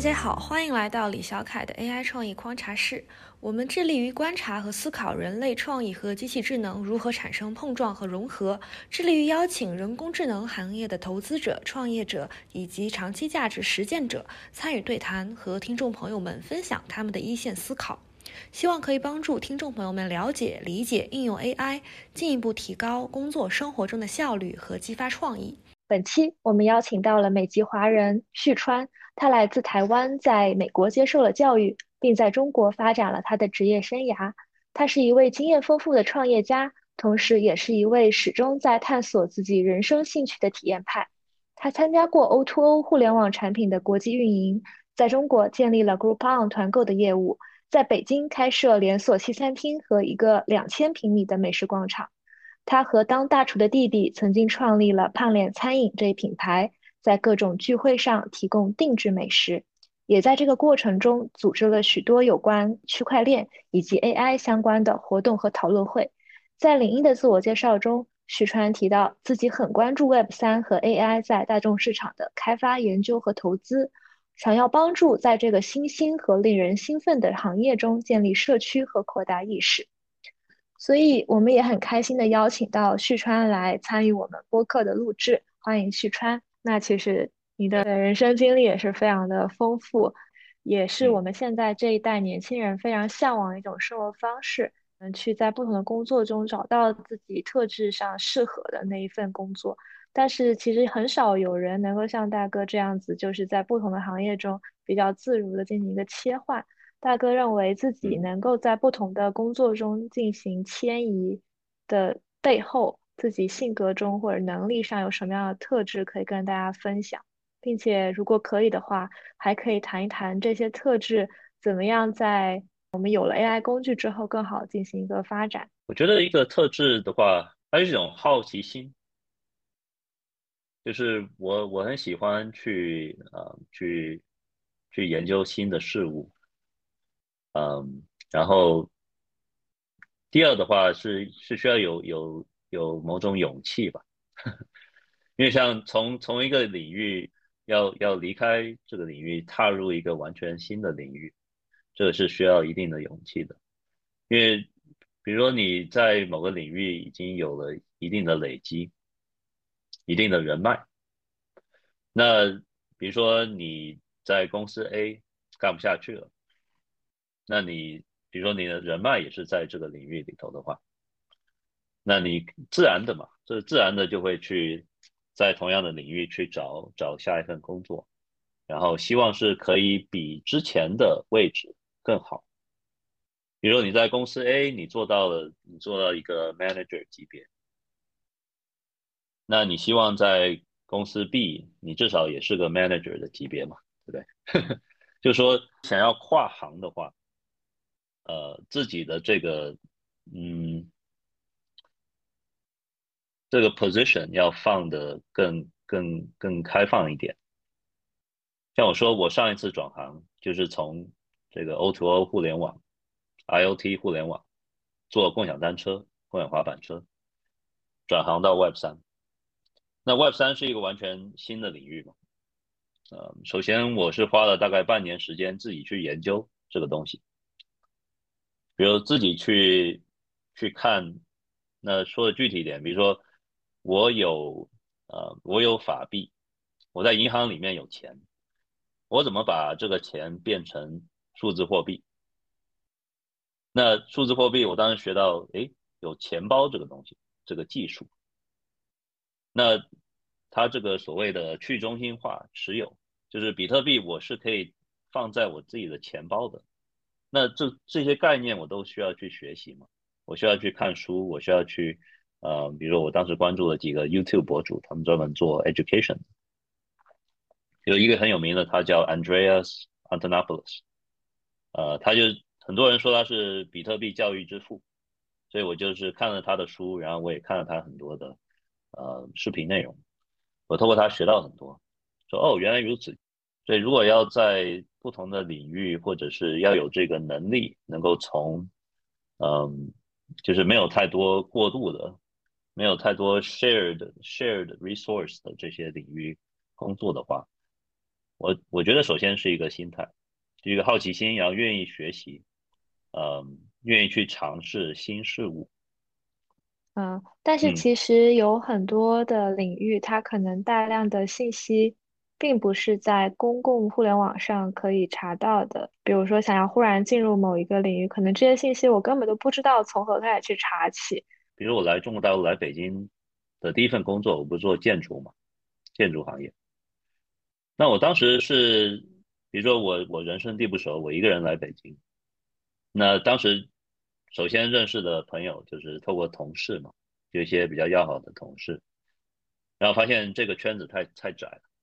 家好，欢迎来到李小凯的 AI 创意观察室。我们致力于观察和思考人类创意和机器智能如何产生碰撞和融合，致力于邀请人工智能行业的投资者、创业者以及长期价值实践者参与对谈，和听众朋友们分享他们的一线思考，希望可以帮助听众朋友们了解、理解应用 AI，进一步提高工作生活中的效率和激发创意。 本期我们邀请到了美籍华人旭川，他来自台湾，在美国接受了教育，并在中国发展了他的职业生涯。他是一位经验丰富的创业家，同时也是一位始终在探索自己人生兴趣的体验派。他参加过 O2O 互联网产品的国际运营，在中国建立了 Groupon 团购的业务，在北京开设连锁西餐厅和一个2000平米的美食广场。他和当大厨的弟弟曾经创立了胖脸餐饮这一品牌，在各种聚会上提供定制美食，也在这个过程中组织了许多有关区块链以及 AI 相关的活动和讨论会。在领英的自我介绍中，许川提到自己很关注 Web3和 AI 在大众市场的开发、研究和投资，想要帮助在这个新兴和令人兴奋的行业中建立社区和扩大意识。所以我们也很开心的邀请到旭川来参与我们播客的录制，欢迎旭川。那其实你的人生经历也是非常的丰富，也是我嗯们现在这一代年轻人非常向往的一种生活方式，去在不同的工作中找到自己特质上适合的那一份工作。但是其实很少有人能够像大哥这样子，就是在不同的行业中比较自如的进行一个切换。大哥认为自己嗯， 能够在不同的工作中进行迁移的背后，自己性格中或者能力上有什么样的特质可以跟大家分享，并且如果可以的话，还可以谈一谈这些特质怎么样在我们有了 AI 工具之后更好进行一个发展。 我觉得一个特质的话，它是一种好奇心，就是我很喜欢去研究新的事物，然后第二的话是需要有某种勇气吧，因为像从一个领域要离开这个领域，踏入一个完全新的领域，这个是需要一定的勇气的。因为比如说你在某个领域已经有了一定的累积，一定的人脉，那比如说你在公司 A 干不下去了，那你比如说你的人脉也是在这个领域里头的话，那你自然的嘛，这自然的就会去在同样的领域去找下一份工作，然后希望是可以比之前的位置更好。比如说你在公司 A 你做到一个 manager 级别，那你希望在公司 B 你至少也是个 manager 的级别嘛，对不对？就是说想要跨行的话，自己的嗯这个 position 要放得更开放一点。像我说，我上一次转行就是从这个 O2O 互联网、IoT 互联网做共享单车、共享滑板车，转行到 Web3。那 Web3是一个完全新的领域嘛？首先我是花了大概半年时间自己去研究这个东西，比如自己去看。那说的具体一点，比如说我有法币，我在银行里面有钱，我怎么把这个钱变成数字货币？那数字货币我当时学到，诶，有钱包这个东西，这个技术。那它这个所谓的去中心化持有，就是比特币我是可以放在我自己的钱包的。那这些概念我都需要去学习嘛，我需要去看书，我需要去比如说我当时关注了几个 YouTube 博主，他们专门做 education，有一个很有名的，他叫 Andreas Antonopoulos，他就很多人说他是比特币教育之父，所以我就是看了他的书，然后我也看了他很多的视频内容，我透过他学到很多，说哦原来如此，所以如果要在不同的领域，或者是要有这个能力，能够从嗯就是没有太多过度的，没有太多 shared resource 的这些领域工作的话， 我觉得首先是一个心态，是一个好奇心，然后愿意学习，愿意去尝试新事物。 但是嗯， 其实有很多的领域，它可能大量的信息并不是在公共互联网上可以查到的。比如说，想要忽然进入某一个领域，可能这些信息我根本都不知道从何开始去查起。 比如我来中国大陆来北京的第一份工作，我不是做建筑嘛，建筑行业。那我当时是，比如说我人生地不熟，我一个人来北京。那当时首先认识的朋友就是透过同事嘛，就一些比较要好的同事，然后发现这个圈子太窄了。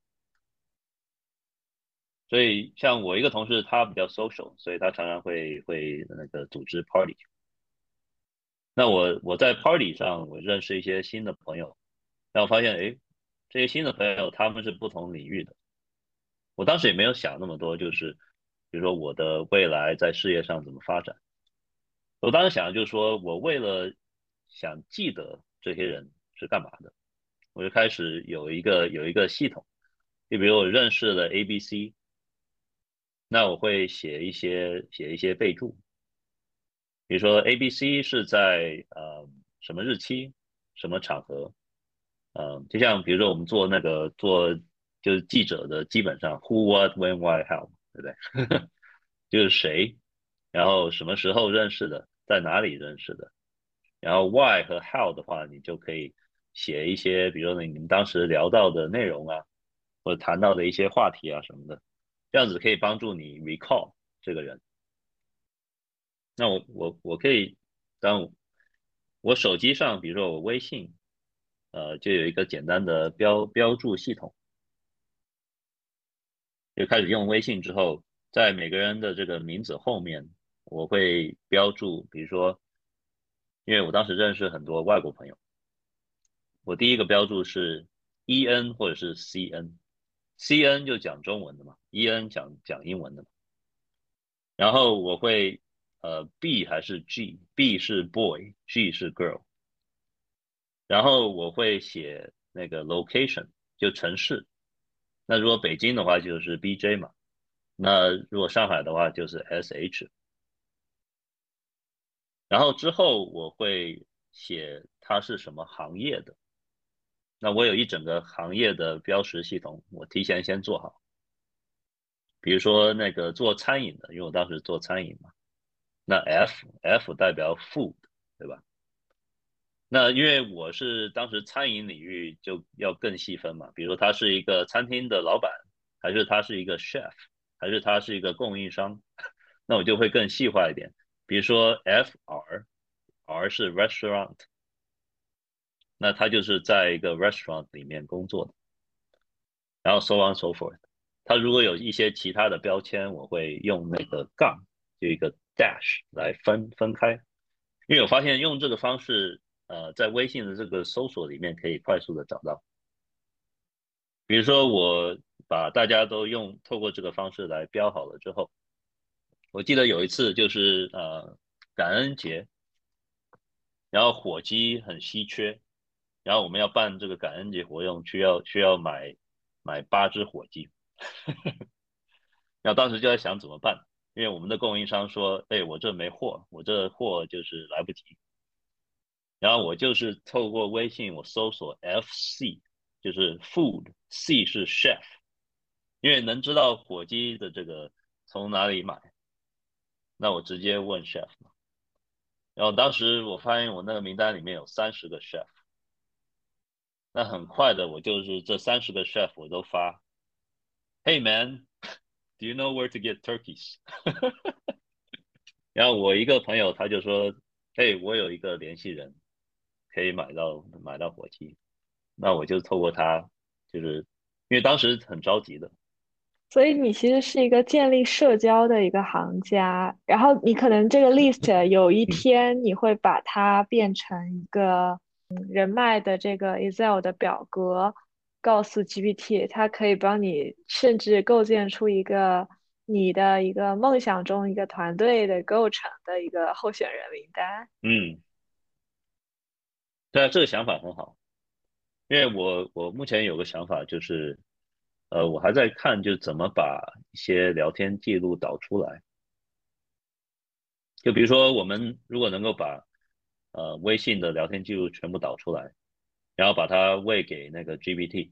所以像我一个同事，他比较 social，所以他常常会那个组织 party。那我在 party 上我认识一些新的朋友，然后发现诶，这些新的朋友他们是不同领域的。我当时也没有想那么多，就是比如说我的未来在事业上怎么发展。我当时想的就是说我为了想记得这些人是干嘛的，我就开始有一个系统。就比如我认识了 A、B、C，那我会写一些备注，比如说 A、B、C 是在什么日期、什么场合，就像比如说我们做就是记者的，基本上 who、what、when、why、how，对不对？就是谁，然后什么时候认识的，在哪里认识的，然后 why 和 how 的话，你就可以写一些，比如说你们当时聊到的内容啊，或者谈到的一些话题啊什么的，这样子可以帮助你 recall 这个人。那我可以，当我手机上，比如说我微信，就有一个简单的标注系统，就开始用微信之后，在每个人的这个名字后面，我会标注，比如说，因为我当时认识很多外国朋友，我第一个标注是 EN 或者是 CN，CN 就讲中文的嘛，EN 讲英文的嘛，然后我会B 还是 G，B 是 boy，G 是 girl。然后我会写那个 location，就城市。那如果北京的话就是 BJ 嘛，那如果上海的话就是 SH。然后之后我会写它是什么行业的。那我有一整个行业的标识系统，我提前先做好。比如说那个做餐饮的，因为我当时做餐饮嘛，那 F 代表 food，对吧？那因为我是当时餐饮领域就要更细分嘛，比如说他是一个餐厅的老板，还是他是一个 chef，还是他是一个供应商，那我就会更细化一点。比如说 FR，R 是 restaurant，那他就是在一个 restaurant 里面工作的，然后 so on so forth。他如果有一些其他的标签，我会用那个杠，就一个 dash 来分开。因为我发现用这个方式，在微信的这个搜索里面可以快速的找到。比如说我把大家都透过这个方式来标好了之后，我记得有一次就是感恩节，然后火鸡很稀缺，然后我们要办这个感恩节活动，需要买8只火鸡，然后当时就在想怎么办，因为我们的供应商说，哎，我这没货，我这货就是来不及。然后我就是透过微信我搜索 FC，就是 food，C 是 chef，因为能知道火鸡的这个从哪里买，那我直接问 chef 嘛。然后当时我发现我那个名单里面有30个 chef，那很快的我就是这30个 chef 我都发，Hey man，do you know where to get turkeys？然后我一个朋友他就说，嘿，我有一个联系人可以买到火鸡，那我就透过他，就是因为当时很着急的。 所以你其实是一个建立社交的一个行家，然后你可能这个 list 有一嗯天你会把它变成一个人脉的这个 Excel 的表格，告诉 GPT，它可以帮你甚至构建出一个你的一个梦想中一个团队的构成的一个候选人名单。 嗯，对啊，这个想法很好，因为我目前有个想法就是， 我还在看就怎么把一些聊天记录导出来。就比如说我们如果能够把微信的聊天记录全部导出来，然后把它喂给那个 GPT，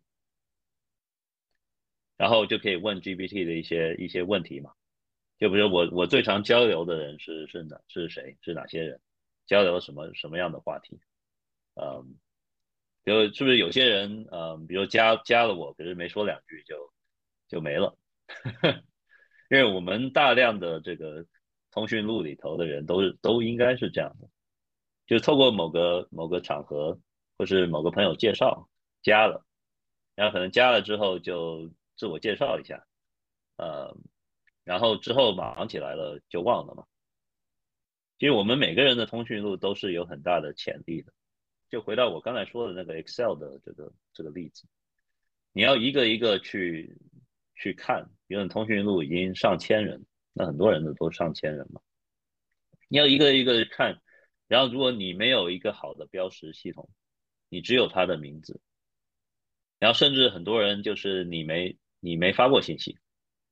然后就可以问 GPT 的一些问题嘛。就比如我最常交流的人是谁，是哪些人，交流什么样的话题。嗯，是不是有些人比如加了我，可是没说两句就没了。因为我们大量的这个通讯录里头的人都应该是这样的，就是透过某个场合或是某个朋友介绍加了，然后可能加了之后就自我介绍一下，呃，然后之后忙起来了就忘了嘛。其实我们每个人的通讯录都是有很大的潜力的。就回到我刚才说的那个 Excel 的这个例子，你要一个一个去看，比如你通讯录已经上千人，那很多人的都上千人嘛，你要一个一个看，然后如果你没有一个好的标识系统，你只有他的名字，然后甚至很多人就是你没发过信息，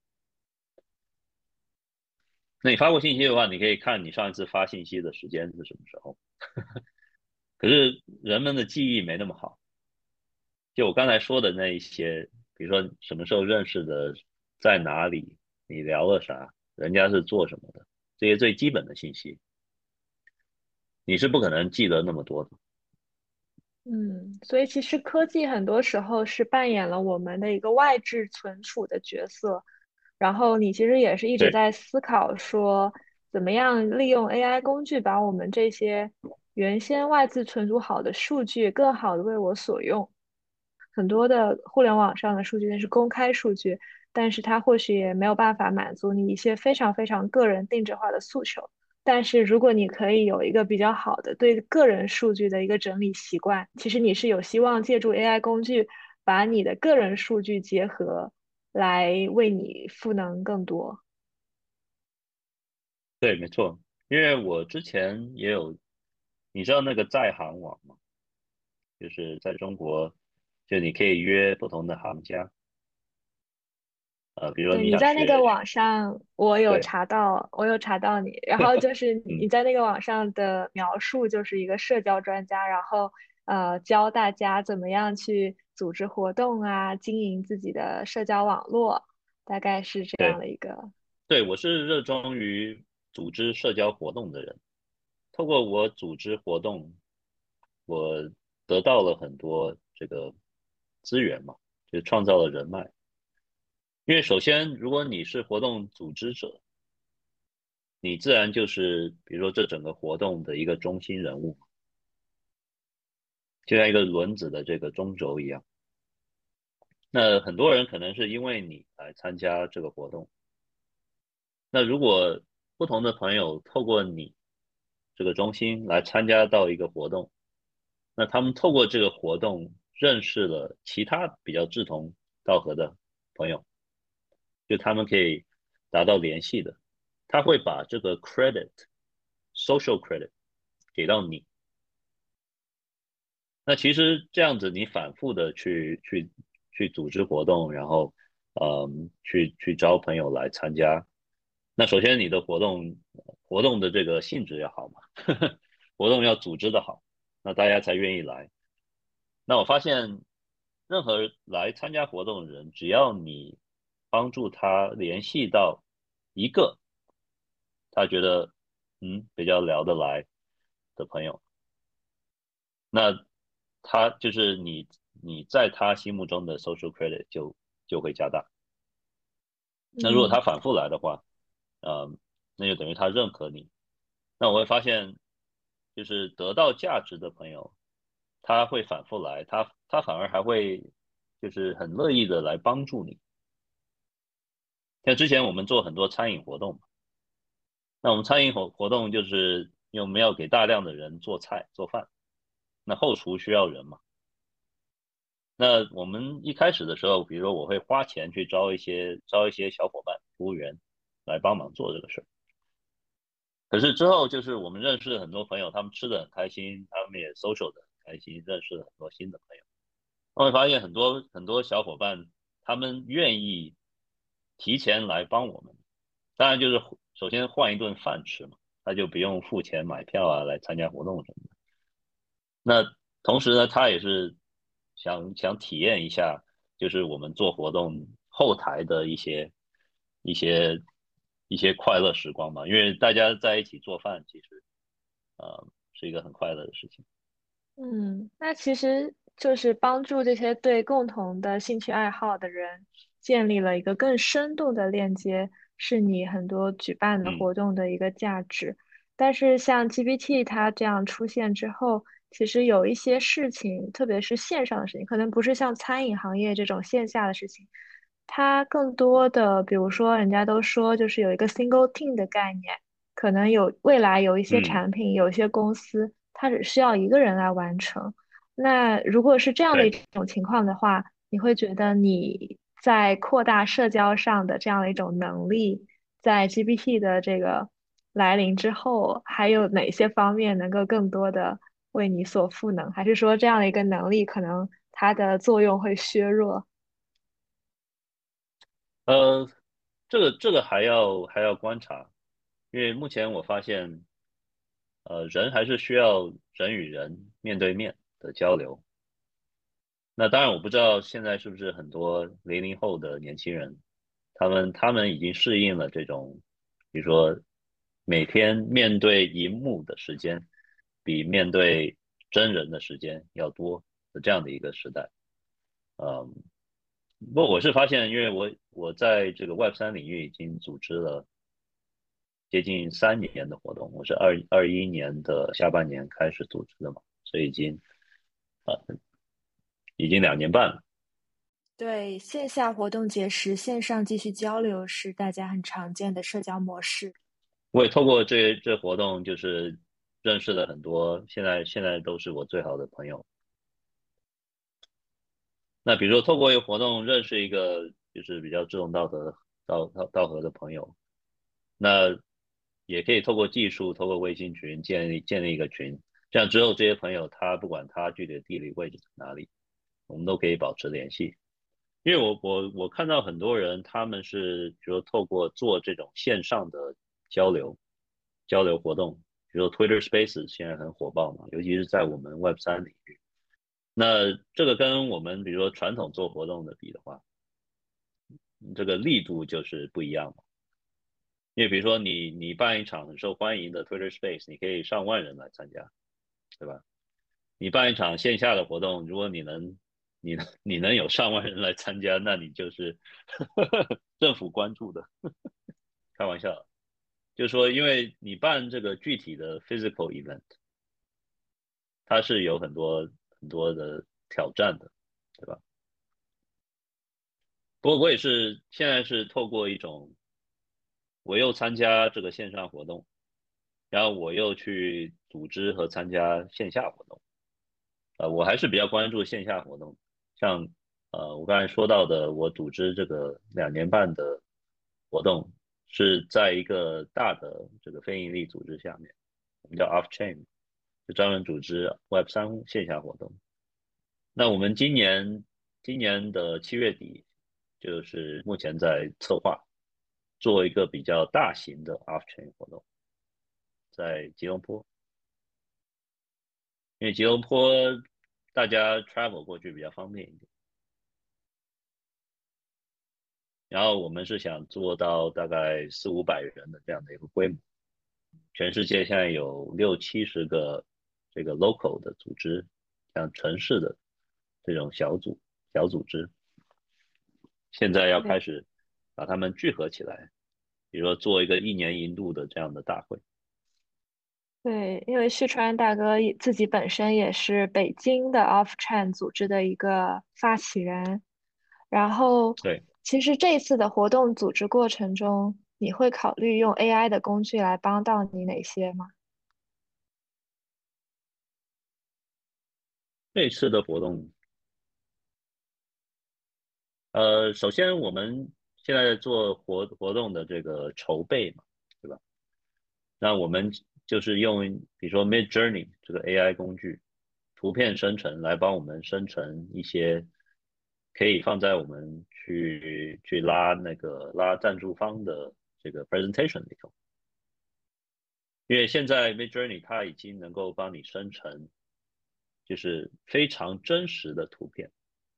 那你发过信息的话，你可以看你上一次发信息的时间是什么时候。可是人们的记忆没那么好，就我刚才说的那一些，比如说什么时候认识的，在哪里，你聊了啥，人家是做什么的，这些最基本的信息，你是不可能记得那么多的。 所以其实科技很多时候是扮演了我们的一个外置存储的角色，然后你其实也是一直对， 在思考说，怎么样利用 AI 工具把我们这些原先外置存储好的数据更好的为我所用。很多的互联网上的数据那是公开数据，但是它或许也没有办法满足你一些非常非常个人定制化的诉求。但是如果你可以有一个比较好的对个人数据的一个整理习惯，其实你是有希望借助 AI 工具把你的个人数据结合来为你赋能更多。 对，没错，因为我之前也有，你知道那个在行网吗？就是在中国，就你可以约不同的行家，比如说对， 你你在那个想学， 网上，我有对， 查到，我有查到你，然后就是你嗯， 在那个网上的描述就是一个社交专家，然后教大家怎么样去组织活动啊，经营自己的社交网络，大概是这样对， 的一个。 对，我是热衷于组织社交活动的人。透过我组织活动，我得到了很多这个资源嘛，就创造了人脉。因为首先，如果你是活动组织者，你自然就是比如说这整个活动的一个中心人物，就像一个轮子的这个中轴一样。那很多人可能是因为你来参加这个活动，那如果不同的朋友透过你这个中心来参加到一个活动，那他们透过这个活动认识了其他比较志同道合的朋友，就他们可以达到联系的，他会把这个 social credit 给到你。那其实这样子，你反复的去组织活动，然后去招朋友来参加。那首先你的活动的这个性质要好嘛，活动要组织的好，那大家才愿意来。那我发现，任何来参加活动的人，只要你帮助他联系到一个他觉得比较聊得来的朋友，那他就是你在他心目中的 social credit 就会加大。那如果他嗯反复来的话，呃，那就等于他认可你。那我会发现，就是得到价值的朋友，他会反复来，他反而还会就是很乐意的来帮助你。像之前我们做很多餐饮活动嘛，那我们餐饮活动就是因为我们要给大量的人做菜做饭，那后厨需要人嘛。那我们一开始的时候，比如说我会花钱去招一些小伙伴、服务员来帮忙做这个事儿。可是之后就是我们认识了很多朋友，他们吃的很开心，他们也 social 的很开心，认识了很多新的朋友。我会发现很多很多小伙伴， 他们愿意提前来帮我们，当然就是首先换一顿饭吃嘛，他就不用付钱买票啊来参加活动什么的。那同时呢，他也是想体验一下，就是我们做活动后台的一些一些快乐时光嘛，因为大家在一起做饭，其实是一个很快乐的事情。 那其实就是帮助这些对共同的兴趣爱好的人建立了一个更深度的链接，是你很多举办的嗯活动的一个价值。但是像 GPT 它这样出现之后，其实有一些事情，特别是线上的事情，可能不是像餐饮行业这种线下的事情，它更多的，比如说人家都说就是有一个 single team 的概念。可能未来有一些嗯， 产品，有一些公司，它只需要一个人来完成。那如果是这样的一对。 种情况的话，你会觉得你在扩大社交上的这样的一种能力，在 GPT 的这个来临之后，还有哪些方面能够更多的为你所赋能？还是说这样的一个能力可能它的作用会削弱？ 呃，这个还要观察，因为目前我发现，人还是需要人与人面对面的交流。那当然，我不知道现在是不是很多00后的年轻人，他们已经适应了这种，比如说每天面对荧幕的时间，比面对真人的时间要多的这样的一个时代。嗯，不过我是发现，因为我在这个 Web3领域已经组织了接近3年的活动，我是2021年的下半年开始组织的嘛，所以已经2年半了。 对，线下活动结识，线上继续交流是大家很常见的社交模式。 我也透过这活动，就是认识了很多现在都是我最好的朋友。那比如说透过一个活动认识一个就是比较志同道合的朋友，那也可以透过技术，透过微信群建立一个群，这样之后这些朋友他不管他具体的地理位置在哪里，我们都可以保持联系。因为我看到很多人他们是比如说透过做这种线上的交流活动，比如说 Twitter Spaces 现在很火爆嘛，尤其是在我们 Web3领域。那这个跟我们比如说传统做活动的比的话，这个力度就是不一样嘛。因为比如说你办一场很受欢迎的 Twitter Space，你可以上万人来参加，对吧？你办一场线下的活动，如果你能有上万人来参加，那你就是政府关注的。开玩笑，就是说，因为你办这个具体的 physical event，它是有很多的挑战的，对吧？不过我也是现在是透过一种，我又参加这个线上活动，然后我又去组织和参加线下活动。我还是比较关注线下活动，像我刚才说到的，我组织这个2年半的活动，是在一个大的这个非盈利组织下面，我们叫 Off Chain，就专门组织 Web3线下活动。那我们今年的7月底，就是目前在策划做一个比较大型的 Off Chain 活动，在吉隆坡。因为吉隆坡大家 travel 过去比较方便一点。然后我们是想做到大概400-500人的这样的一个规模，全世界现在有60-70个这个 local 的组织，像城市的这种小组织，现在要开对。 始把他们聚合起来，比如说做一个1年1度的这样的大会。 对，因为旭川大哥也自己本身也是北京的 OffChain 组织的一个发起人，然后对， 其实这次的活动组织过程中，你会考虑用 AI 的工具来帮到你哪些吗？ 这次的活动，首先我们现在做活动的这个筹备嘛，对吧？那我们就是用比如说 Mid Journey 这个 AI 工具，图片生成来帮我们生成一些可以放在我们去拉赞助方的这个 presentation 里头。因为现在 Midjourney 它已经能够帮你生成就是非常真实的图片。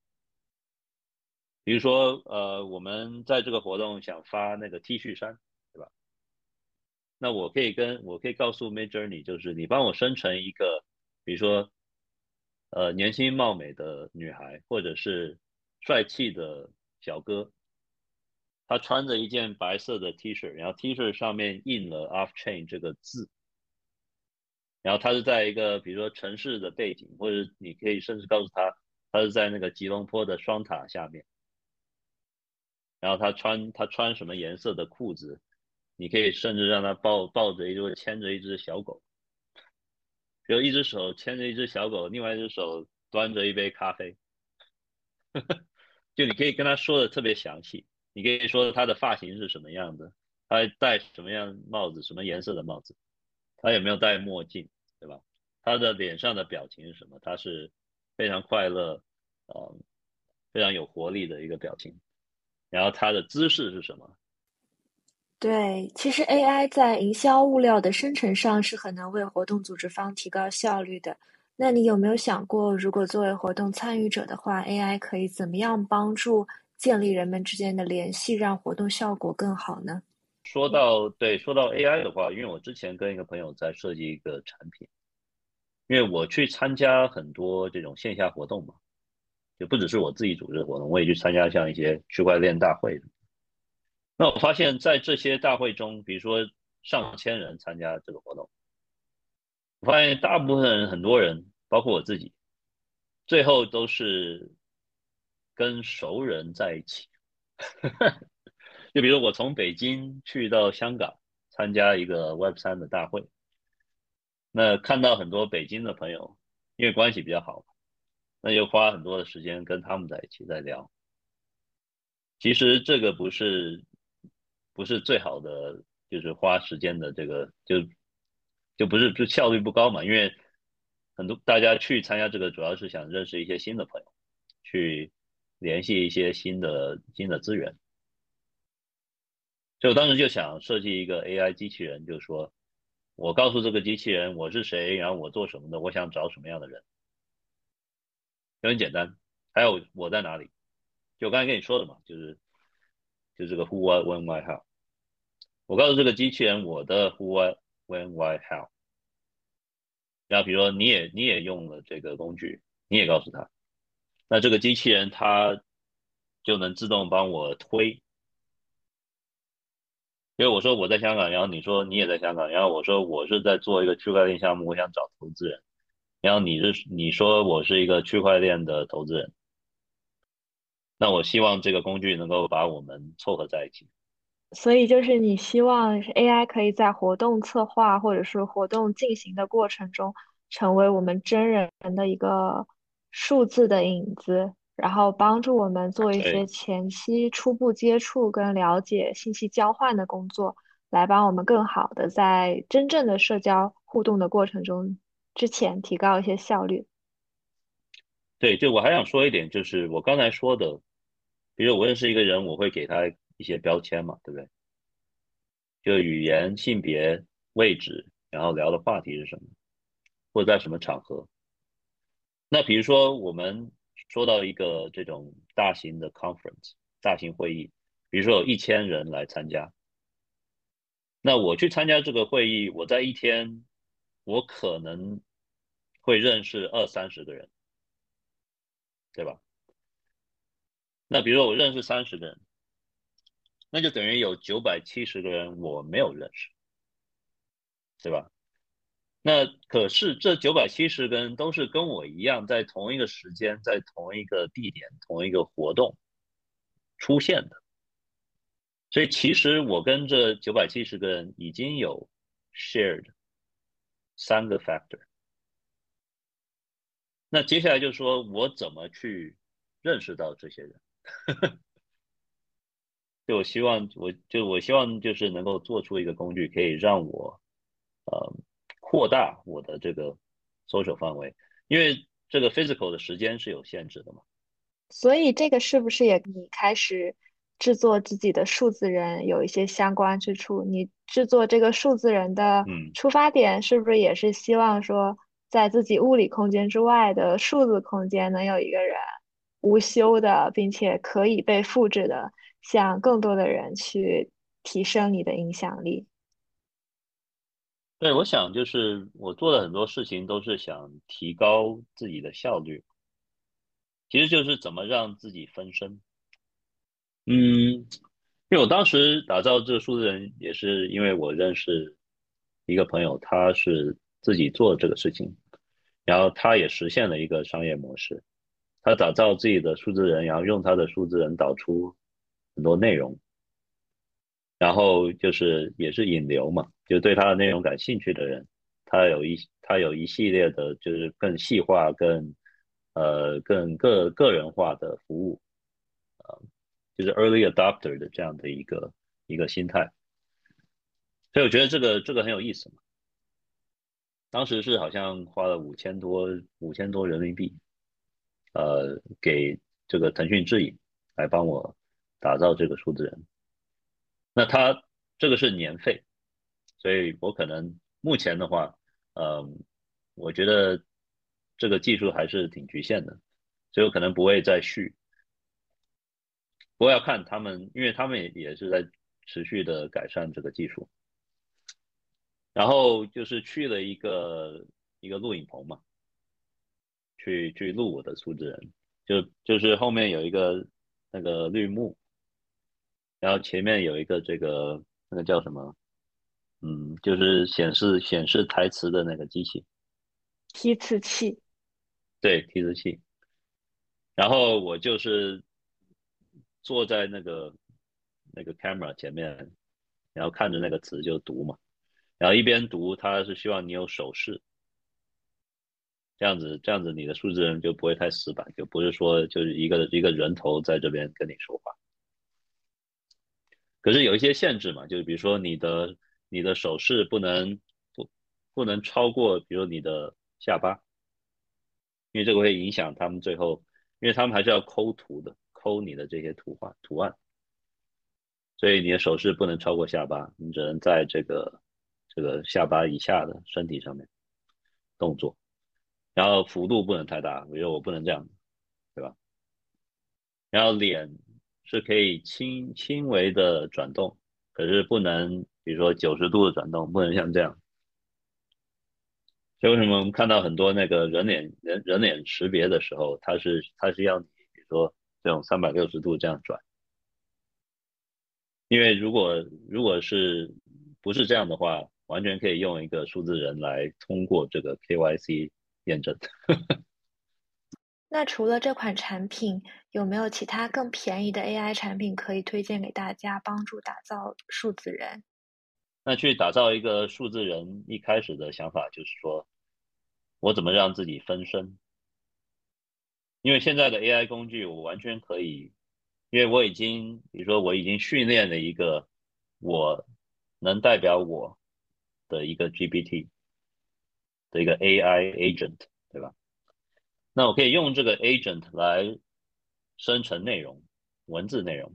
比如说我们在这个活动想发那个 T 恤衫，对吧？那我可以告诉 Midjourney，就是你帮我生成一个，比如说年轻貌美的女孩，或者是帅气的小哥，他穿着一件白色的 T 恤，然后 T 恤上面印了 Off Chain 这个字，然后他是在一个比如说城市的背景，或者你可以甚至告诉他，他是在那个吉隆坡的双塔下面，然后他穿什么颜色的裤子，你可以甚至让他牵着一只小狗，比如一只手牵着一只小狗，另外一只手端着一杯咖啡，就你可以跟他说的特别详细，你可以说他的发型是什么样的，他戴什么样帽子，什么颜色的帽子，他有没有戴墨镜，对吧？他的脸上的表情是什么？他是非常快乐，呃，非常有活力的一个表情。然后他的姿势是什么？ 对，其实 AI 在营销物料的生成上是很能为活动组织方提高效率的。那你有没有想过，如果作为活动参与者的话，AI 可以怎么样帮助建立人们之间的联系，让活动效果更好呢？ 说到 AI 的话，因为我之前跟一个朋友在设计一个产品，因为我去参加很多这种线下活动嘛，就不只是我自己组织的活动，我也去参加像一些区块链大会。那我发现，在这些大会中，比如说上千人参加这个活动，我发现大部分人，很多人，包括我自己，最后都是跟熟人在一起。就比如我从北京去到香港参加一个 Web3的大会，那看到很多北京的朋友，因为关系比较好，那就花很多的时间跟他们在一起在聊。其实这个不是最好的，就是花时间的这个就不是就效率不高嘛，因为很多大家去参加这个主要是想认识一些新的朋友，去联系一些新的资源。所以我当时就想设计一个 AI 机器人，就是说我告诉这个机器人我是谁，然后我做什么的，我想找什么样的人，就很简单。还有我在哪里，就我刚才跟你说的嘛，就这个 Who What When Why How。我告诉这个机器人我的 Who What When Why How，然后比如说你也用了这个工具，你也告诉他，那这个机器人它就能自动帮我推。因为我说我在香港，然后你说你也在香港，然后我说我是在做一个区块链项目，我想找投资人，然后你说我是一个区块链的投资人，那我希望这个工具能够把我们凑合在一起。 所以就是你希望 AI 可以在活动策划或者是活动进行的过程中，成为我们真人的一个数字的影子，然后帮助我们做一些对前期初步接触跟了解信息交换的工作，来帮我们更好的在真正的社交互动的过程中之前提高一些效率。 对，就我还想说一点，就是我刚才说的，比如我认识一个人，我会给他一些标签嘛，对不对？就语言、性别、位置，然后聊的话题是什么，或者在什么场合。那比如说我们说到一个这种大型的 conference 大型会议，比如说有1000人来参加，那我去参加这个会议，我在一天我可能会认识20-30个人，对吧？那比如说我认识30个人，那就等于有970个人我没有认识，对吧？那可是这970个人都是跟我一样在同一个时间，在同一个地点、同一个活动出现的。所以其实我跟这970个人已经有 shared 3个 factor。那接下来就说我怎么去认识到这些人？我希望就是能够做出一个工具，可以让我扩大我的这个搜索范围，因为这个 physical 的时间是有限制的嘛。 所以这个是不是也你开始制作自己的数字人有一些相关之处？你制作这个数字人的嗯。 出发点是不是也是希望说，在自己物理空间之外的数字空间能有一个人无休的，并且可以被复制的，向更多的人去提升你的影响力？ 对，我想就是我做的很多事情都是想提高自己的效率，其实就是怎么让自己分身。嗯，因为我当时打造这个数字人，也是因为我认识一个朋友，他是自己做这个事情，然后他也实现了一个商业模式，他打造自己的数字人，然后用他的数字人导出很多内容，然后就是也是引流嘛，就对他的内容感兴趣的人，他有一系列的就是更细化、更个人化的服务，就是 early adopter 的这样的一个心态，所以我觉得这个很有意思嘛。当时是好像花了五千多人民币，给这个腾讯智引来帮我打造这个数字人。那他这个是年费，所以我可能目前的话，嗯，我觉得这个技术还是挺局限的，所以我可能不会再续。不过要看他们，因为他们也是在持续的改善这个技术。然后就是去了一个录影棚嘛，去录我的数字人，就是后面有一个那个绿幕，然后前面有一个这个那个叫什么，就是显示台词的那个机器， 批次器。 对，提词器。然后我就是坐在那个 camera 前面，然后看着那个词就读嘛，然后一边读，他是希望你有手势，这样子你的数字人就不会太死板，就不是说就是一个人头在这边跟你说话。可是有一些限制嘛，就是比如说你的手势不能超过，比如你的下巴，因为这个会影响他们最后，因为他们还是要抠图的，抠你的这些图案，所以你的手势不能超过下巴，你只能在这个下巴以下的身体上面动作，然后幅度不能太大，比如我不能这样，对吧？然后脸是可以轻微的转动，可是不能，比如说90度的转动，不能像这样。所以为什么我们看到很多那个人脸识别的时候，它是要你，比如说这种360度这样转，因为如果不是这样的话，完全可以用一个数字人来通过这个 KYC 验证。 那除了这款产品，有没有其他更便宜的 AI 产品可以推荐给大家，帮助打造数字人？ 那去打造一个数字人，一开始的想法就是说，我怎么让自己分身？因为现在的 AI 工具，我完全可以，因为我已经，比如说我已经训练了一个我能代表我的一个 GPT 的一个 AI agent，对吧？那我可以用这个 agent 来生成内容，文字内容，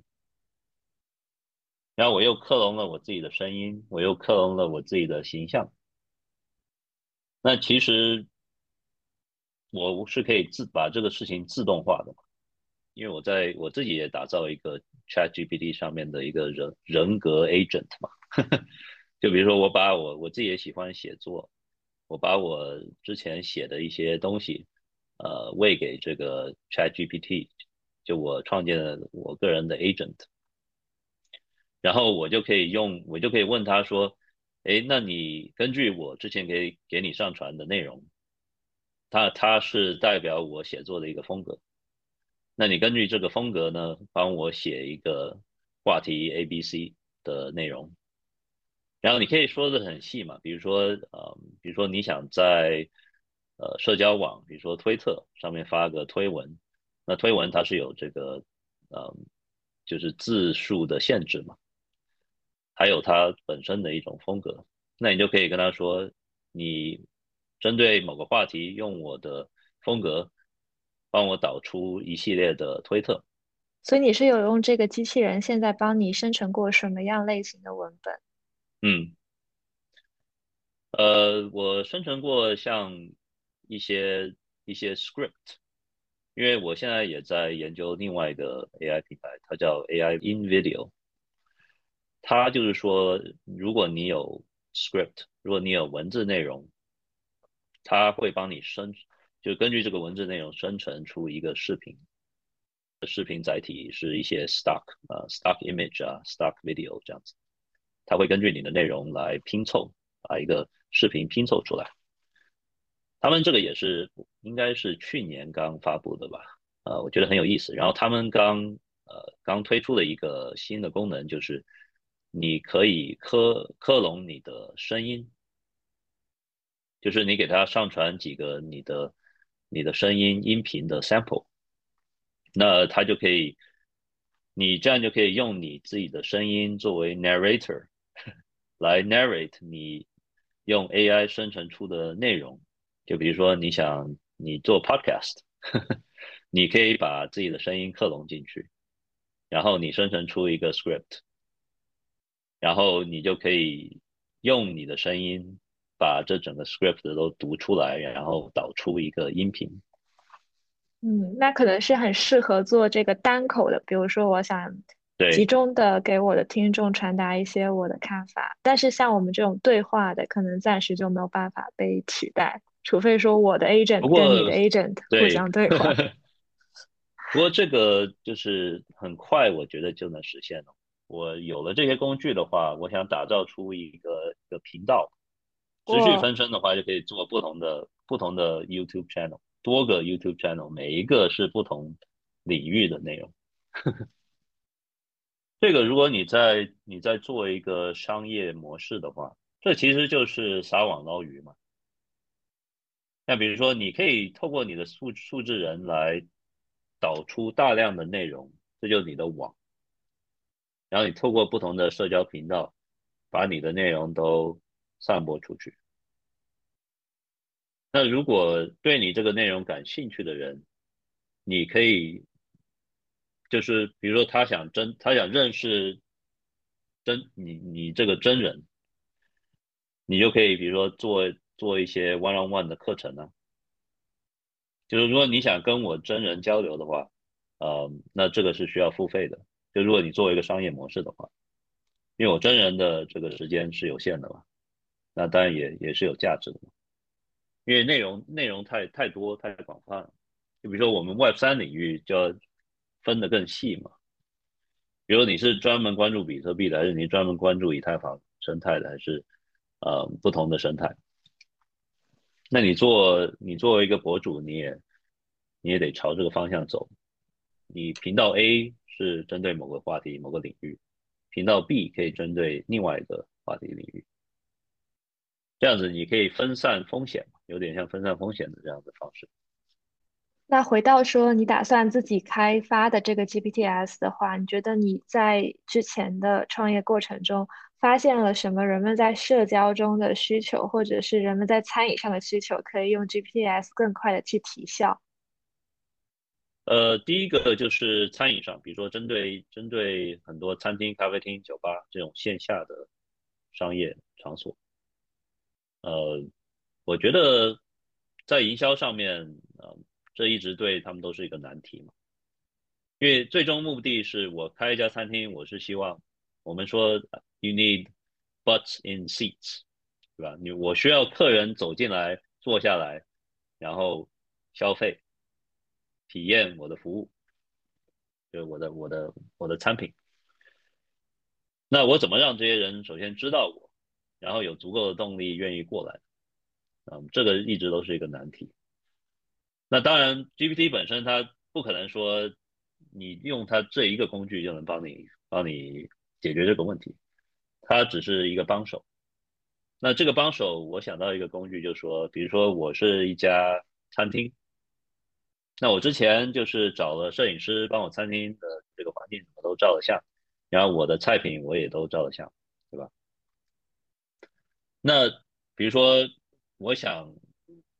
然后我又克隆了我自己的声音，我又克隆了我自己的形象。那其实我是可以把这个事情自动化的。因为我自己也打造一个 ChatGPT 上面的一个人格 agent 嘛，就比如说我把我自己也喜欢写作，我把我之前写的一些东西，喂给这个 ChatGPT，就我创建了我个人的 agent，然后我就可以问他说，诶，那你根据我之前给你上传的内容，它是代表我写作的一个风格。那你根据这个风格呢，帮我写一个话题 ABC 的内容，然后你可以说的很细嘛，比如说你想在社交网，比如说推特上面发个推文，那推文它是有这个呃就是字数的限制嘛，还有它本身的一种风格，那你就可以跟他说，你针对某个话题用我的风格， 帮我导出一系列的推特。 所以你是有用这个机器人现在帮你生成过什么样类型的文本？ 嗯，我生成过像一些script，因为我现在也在研究另外一个 AI 品牌，它叫 AI in Video。它就是说，如果你有 script，如果你有文字内容，它会帮你就根据这个文字内容生成出一个视频。视频载体是一些 stock image 啊，stock video 这样子，它会根据你的内容来拼凑，把一个视频拼凑出来。他们这个也是应该是去年刚发布的吧，我觉得很有意思。然后他们刚推出了一个新的功能，就是你可以克隆你的声音，就是你给它上传几个你的声音音频的 sample，那它就可以，你这样就可以用你自己的声音作为 narrator 来 narrate 你用 AI 生成出的内容。就比如说你做 podcast，你可以把自己的声音克隆进去，然后你生成出一个 script，然后你就可以用你的声音把这整个 script 都读出来，然后导出一个音频。 嗯，那可能是很适合做这个单口的，比如说我想集对， 中的给我的听众传达一些我的看法，但是像我们这种对话的，可能暂时就没有办法被取代，除非说我的 agent 不过跟你的 agent 互对， 相对话。 不过这个就是很快，我觉得就能实现了。我有了这些工具的话，我想打造出一个频道，持续我分身的话，就可以做不同的 YouTube channel，多个 YouTube channel，每一个是不同领域的内容。这个如果你在做一个商业模式的话，这其实就是撒网捞鱼嘛。那比如说，你可以透过你的数字人来导出大量的内容，这就是你的网。然后你透过不同的社交频道，把你的内容都散播出去。那如果对你这个内容感兴趣的人，你可以就是比如说他想认识你这个真人，你就可以比如说做一些 one on one 的课程呢、就是如果你想跟我真人交流的话，那这个是需要付费的。就如果你作为一个商业模式的话，因为我真人的这个时间是有限的嘛，那当然也是有价值的嘛。因为内容太多太广泛了。就比如说我们 Web3领域就要分得更细嘛。比如你是专门关注比特币的，还是你专门关注以太坊生态的，还是不同的生态？那你作为一个博主，你也得朝这个方向走。你频道 A 是针对某个话题、某个领域，频道 B 可以针对另外一个话题领域，这样子你可以分散风险嘛，有点像分散风险的这样的方式。 那回到说你打算自己开发的这个 GPTs 的话，你觉得你在之前的创业过程中发现了什么人们在社交中的需求，或者是人们在餐饮上的需求，可以用 GPTs 更快的去提效？ 第一个就是餐饮上，比如说针对很多餐厅、咖啡厅、酒吧这种线下的商业场所，我觉得在营销上面，这一直对他们都是一个难题嘛。因为最终目的是我开一家餐厅，我是希望我们说 you need butts in seats，对吧？我需要客人走进来坐下来，然后消费体验我的服务，就是我的产品。那我怎么让这些人首先知道我，然后有足够的动力愿意过来？这个一直都是一个难题。那当然，GPT 本身它不可能说你用它这一个工具就能帮你解决这个问题，它只是一个帮手。那这个帮手，我想到一个工具，就是说，比如说我是一家餐厅，那我之前就是找了摄影师帮我餐厅的这个环境什么都照了相，然后我的菜品我也都照了相，对吧？那比如说我想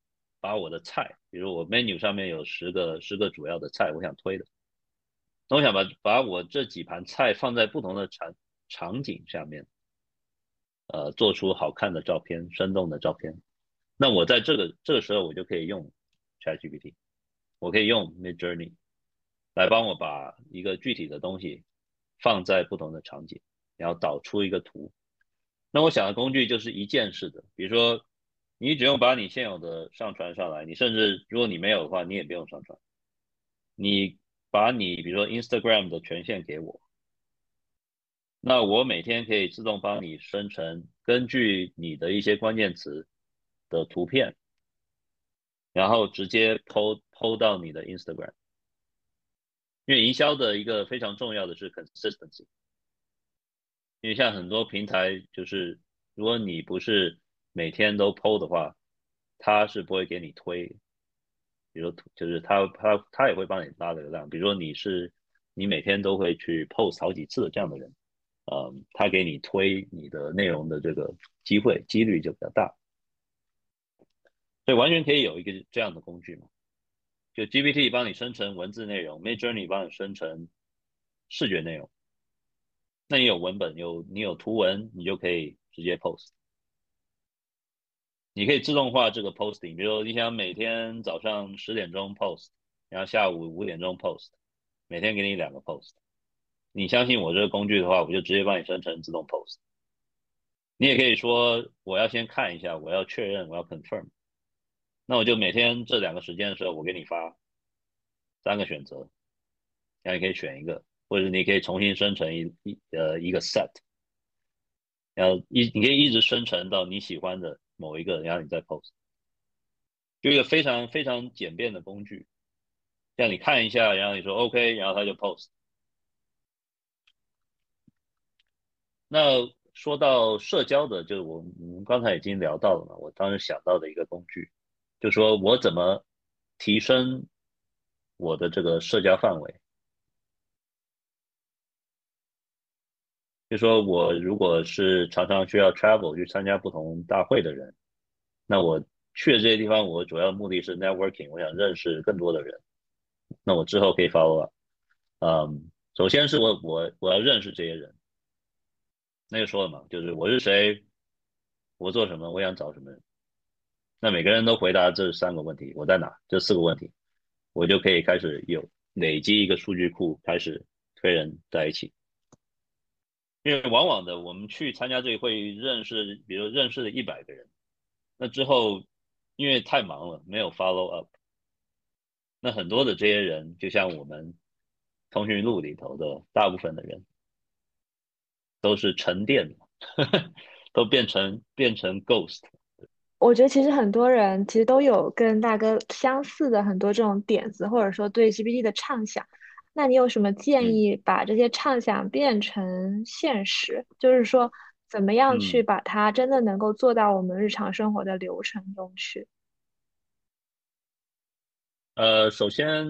把我的菜，比如我 menu 上面有十个主要的菜，我想推的，那我想把我这几盘菜放在不同的场景下面，做出好看的照片、生动的照片。那我在这个时候，我就可以用 ChatGPT，我可以用 Midjourney 来帮我把一个具体的东西放在不同的场景，然后导出一个图。那我想的工具就是一键式的，比如说你只用把你现有的上传上来，你甚至如果你没有的话，你也不用上传。你把你比如说 Instagram 的权限给我，那我每天可以自动帮你生成根据你的一些关键词的图片，然后直接 PO 到你的 Instagram。因为营销的一个非常重要的是 consistency，因为像很多平台就是如果你不是每天都 PO 的话，它是不会给你推，比如就是它也会帮你拉流量，比如说你每天都会去 post 好几次的这样的人，它给你推你的内容的这个几率就比较大，所以完全可以有一个这样的工具嘛，就 GPT 帮你生成文字内容，Midjourney 帮你生成视觉内容，那你有文本你有图文，你就可以直接 post。你可以自动化这个 posting，比如说你想每天早上10点钟 post，然后下午5点钟 post，每天给你2个 post。你相信我这个工具的话，我就直接帮你生成自动 post。你也可以说我要先看一下，我要确认，我要 confirm，那我就每天这2个时间的时候，我给你发3个选择，然后你可以选一个，或者你可以重新生成一个 set，然后你可以一直生成到你喜欢的某一个，然后你再 post。就一个非常非常简便的工具，让你看一下，然后你说 OK，然后它就 post。那说到社交的，就是我们刚才已经聊到了嘛，我当时想到的一个工具，就说我怎么提升我的这个社交范围。就说我如果是常常需要 travel 去参加不同大会的人，那我去的这些地方，我主要目的是 networking，我想认识更多的人。那我之后可以 follow up。首先是我要认识这些人，那就说了嘛，就是我是谁，我做什么，我想找什么人。那每个人都回答这3个问题，我在哪？这4个问题，我就可以开始累积一个数据库，开始推人在一起。因为往往的我们去参加这个会议，比如认识了100个人，那之后因为太忙了，没有 follow up，那很多的这些人，就像我们通讯录里头的大部分的人，都是沉淀的，都变成 ghost。 我觉得其实很多人其实都有跟大哥相似的很多这种点子，或者说对 GPT 的畅想。那你有什么建嗯议把这些畅想变成现实？就是说，怎么样去嗯， 把它真的能够做到我们日常生活的流程中去？ 首先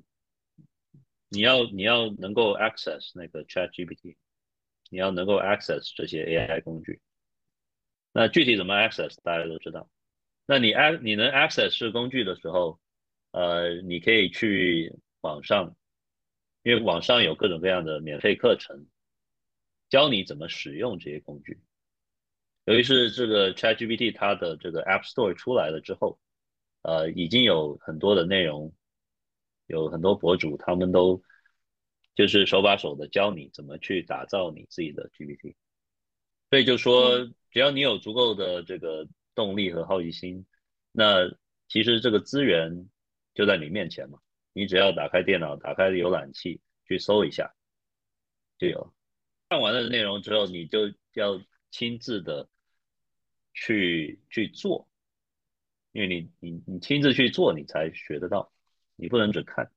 你要能够 access 那个 ChatGPT，你要能够 access 这些 AI 工具。那具体怎么 access，大家都知道。那你能 access 这个工具的时候，你可以去网上，因为网上有各种各样的免费课程，教你怎么使用这些工具。尤其是这个 ChatGPT 它的这个 App Store 出来了之后，已经有很多的内容，有很多博主他们都就是手把手的教你怎么去打造你自己的 GPT。所以就对。 说，只要你有足够的这个动力和好奇心，那其实这个资源就在你面前嘛，你只要打开电脑，打开浏览器去搜一下就有了。看完了内容之后，你就要亲自的去做，因为你亲自去做，你才学得到，你不能只看。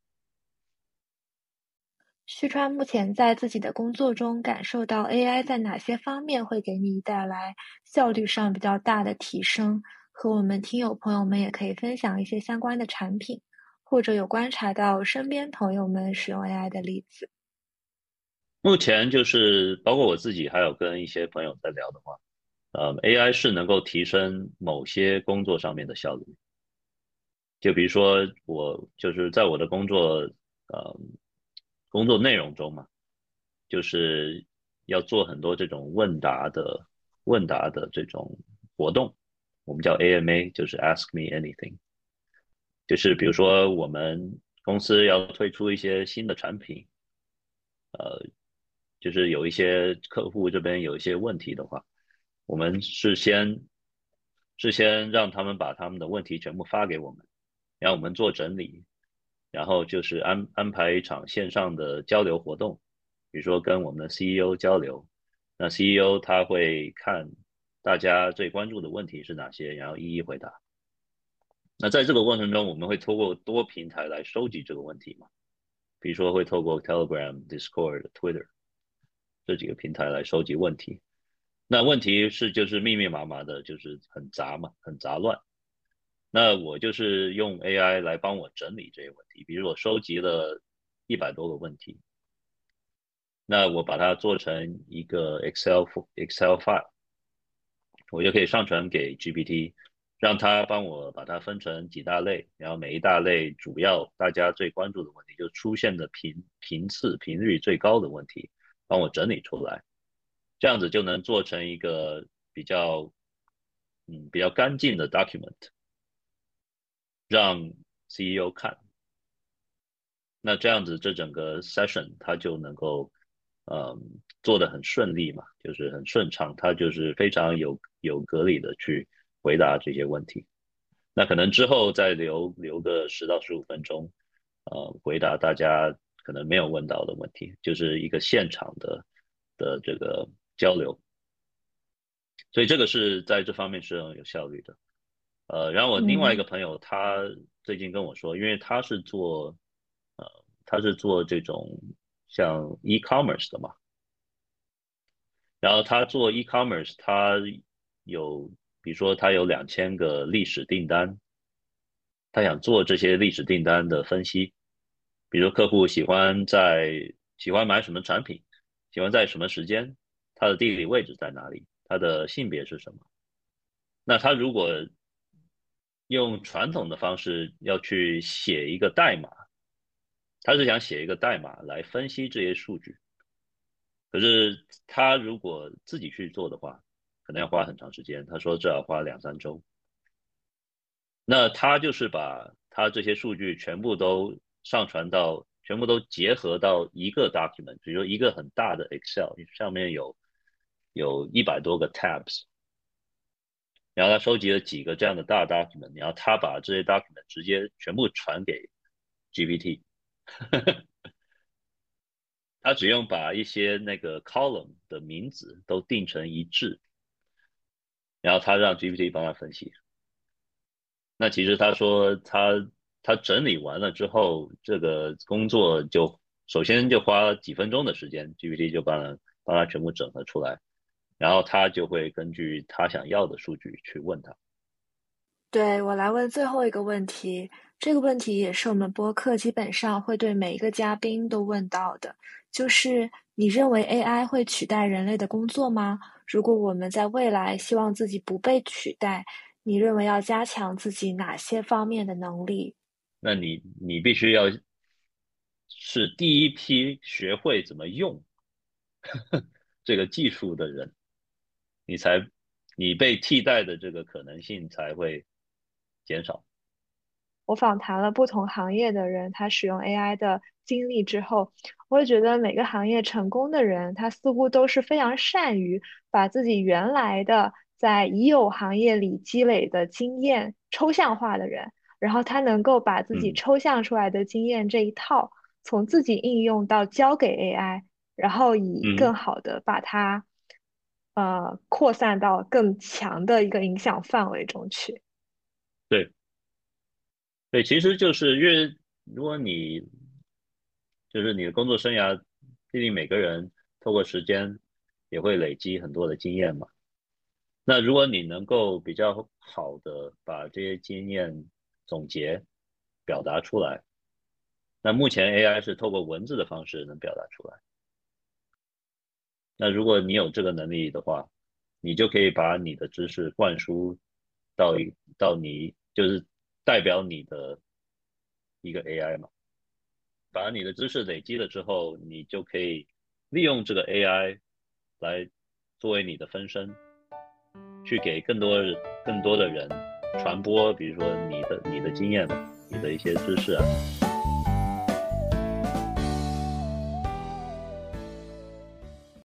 旭川目前在自己的工作中感受到 AI 在哪些方面会给你带来效率上比较大的提升？和我们听友朋友们也可以分享一些相关的产品，或者有观察到身边朋友们使用 AI 的例子。 目前就是包括我自己，还有跟一些朋友在聊的话，AI 是能够提升某些工作上面的效率。 就比如说我就是在我的呃工作内容中嘛，就是要做很多这种问答的这种活动，我们叫 AMA，就是 Ask Me Anything。就是比如说我们公司要推出一些新的产品，就是有一些客户这边有一些问题的话，我们事先让他们把他们的问题全部发给我们，然后我们做整理，然后就是安排一场线上的交流活动，比如说跟我们的 CEO 交流，那 CEO 他会看大家最关注的问题是哪些，然后一一回答。那在这个过程中，我们会通过多平台来收集这个问题嘛，比如说会透过 Telegram、Discord、Twitter 这几个平台来收集问题。那问题是就是密密麻麻的，就是很杂嘛，很杂乱。那我就是用 AI 来帮我整理这些问题，比如我收集了100多个问题，那我把它做成一个 Excel file，我就可以上传给 GPT，让它帮我把它分成几大类，然后每一大类主要大家最关注的问题，就出现的频次频率最高的问题，帮我整理出来，这样子就能做成一个比较干净的 document，让 CEO 看。那这样子这整个 session 它就能够嗯做得很顺利嘛，就是很顺畅，它就是非常有格理的去回答这些问题。那可能之后再留个10到15分钟，回答大家可能没有问到的问题，就是一个现场的这个交流。所以这个是在这方面是很有效率的。然后我另外一个嗯朋友他最近跟我说，因为呃他是做这种像 e-commerce 的嘛，然后他做 e-commerce，他有比如说他有2000个历史订单，他想做这些历史订单的分析，比如客户喜欢买什么产品，喜欢在什么时间，他的地理位置在哪里，他的性别是什么。那他如果用传统的方式要去写一个代码，他是想写一个代码来分析这些数据，可是他如果自己去做的话，可能要花很长时间。他说这要花2、3周。那他就是把他这些数据全部都结合到一个 document，比如一个很大的 Excel，上面有100多个 tabs，然后他收集了几个这样的大 document，然后他把这些 document 直接全部传给 GPT，他只用把一些那个 column 的名字都定成一致，然后他让 GPT 帮他分析。那其实他说他整理完了之后，这个工作就首先就花了几分钟的时间，GPT 就帮他全部整合出来，然后他就会根据他想要的数据去问他。 对，我来问最后一个问题，这个问题也是我们播客基本上会对每一个嘉宾都问到的，就是你认为 AI 会取代人类的工作吗？如果我们在未来希望自己不被取代，你认为要加强自己哪些方面的能力？ 那你必须要是第一批学会怎么用这个技术的人，你才你被替代的这个可能性才会减少。 我访谈了不同行业的人，他使用 AI 的经历之后，我会觉得每个行业成功的人，他似乎都是非常善于把自己原来的在已有行业里积累的经验抽象化的人，然后他能够把自己嗯抽象出来的经验这一套，从自己应用到交给 AI，然后以更嗯， 好的把它扩散到更强的一个影响范围中去。 对。对，其实就是因为如果就是你的工作生涯，毕竟每个人透过时间也会累积很多的经验嘛。那如果你能够比较好的把这些经验总结、表达出来，那目前 AI 是透过文字的方式能表达出来。那如果你有这个能力的话，你就可以把你的知识灌输到你就是代表你的一个 AI 嘛。把你的知识累积了之后，你就可以利用这个 AI 来作为你的分身，去给更多的人传播，比如说你的经验嘛，你的一些知识啊，